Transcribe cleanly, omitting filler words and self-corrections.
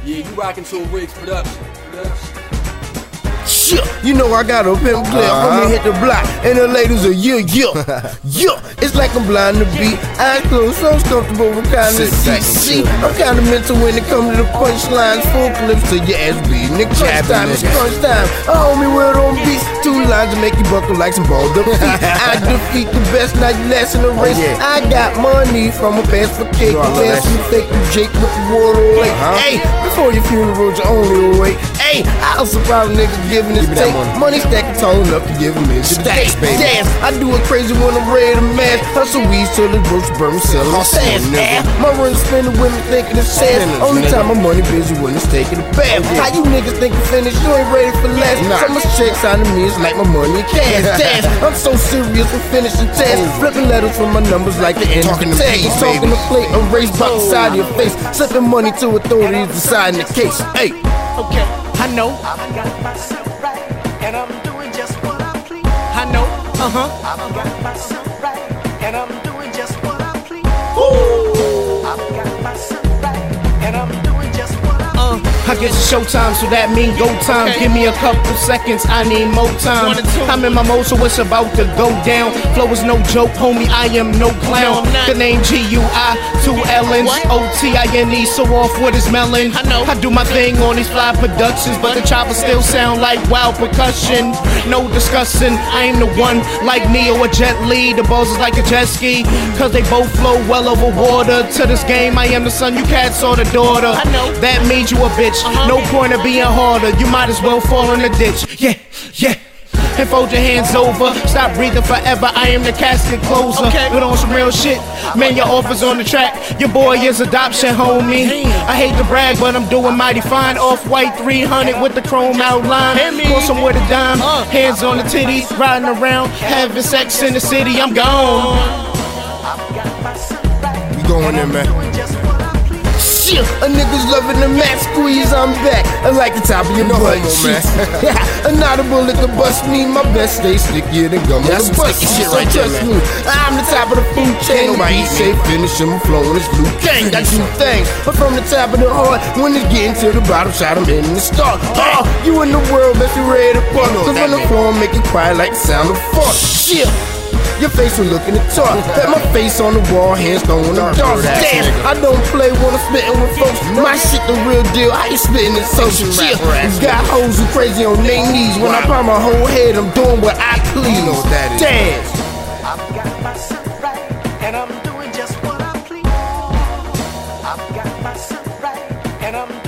Yeah, you rockin' to a Riggs production. Shit, you know I got a pimp clip. Let me hit the block, and the ladies are yeah. It's like I'm blind to beat. Eyes closed, so comfortable with kind of see. I'm kind of mental when it comes to the punchlines. Full clips to your ass bleeding. The crunch time is crunch time. A homie word on beats. 2 lines to make you buckle like some balled up feet. I defeat the best, not last in the race. I got money from a pass for cake. Pass from fake Jake with the water away. Hey, before your funeral's your only way. Hey, I was surprised niggas giving this take. Money stacking tone up to give him his stacks, baby. Dance, I do it crazy when I'm ready to mash. Hustle weeds till the roach burn, sell them fast. My run spending women thinking it's sad. Only time my money busy when it's taking a bath. How you niggas think you finished? You ain't ready for last. So much checks out of me, it's like my money in cash. Dance, I'm so serious with finishing tasks. Flipping letters from my numbers like the end of the tag. Talking the plate, erase by the side of your face. Slipping money to authorities deciding the case. Hey, okay, I know. I've got myself right, and I'm doing just what I please. I know. I've got myself right, and I'm doing just what I please. I've got myself right, and I'm doing just what I please. I guess it's showtime, so that mean go time. Give me a couple seconds, I need more time. I'm in my mode, so it's about to go down. Flow is no joke, homie, I am no clown. The name G-U-I, 2 L-N's, O-T-I-N-E, so off with his melon. I do my thing on these fly productions, but the chopper still sound like wild percussion. No discussing, I ain't the one like Neo or Jet Li. The balls is like a jet ski, cause they both flow well over water. To this game, I am the son, you cats are the daughter. That means you a bitch. No point of being harder, you might as well fall in the ditch. Yeah. And fold your hands over, stop breathing forever, I am the casket closer. But on some real shit, man, your offer's on the track. Your boy is adoption, homie. I hate to brag, but I'm doing mighty fine. Off-white 300 with the chrome outline. Go somewhere to dime, hands on the titties, riding around, having sex in the city, I'm gone. we going in, man. A nigga's loving the max squeeze, I'm back. I like the top of your butt cheeks. Another bullet to bust me, my best stay stickier than gum. That's sticky shit right there, man. I'm the top of the food chain. Nobody say finish him, flowing this blue gang. Got 2 things, but from the top of the heart, when it's getting to the bottom, shot him in the start. You in the world, bet you ready to fuck. Cause when the floor, make it quiet like the sound of fart. Shit. Your face will look in the talk. Had my face on the wall, hands throwing the darts. Damn, I don't play when I'm spitting with folks. My shit the real deal. I ain't spitting in social shit. Got hoes who crazy on their knees. When I pop my whole head, I'm doing what I please. You know what that is. Dance. I've got myself right, and I'm doing just what I please. I've got myself right, and I'm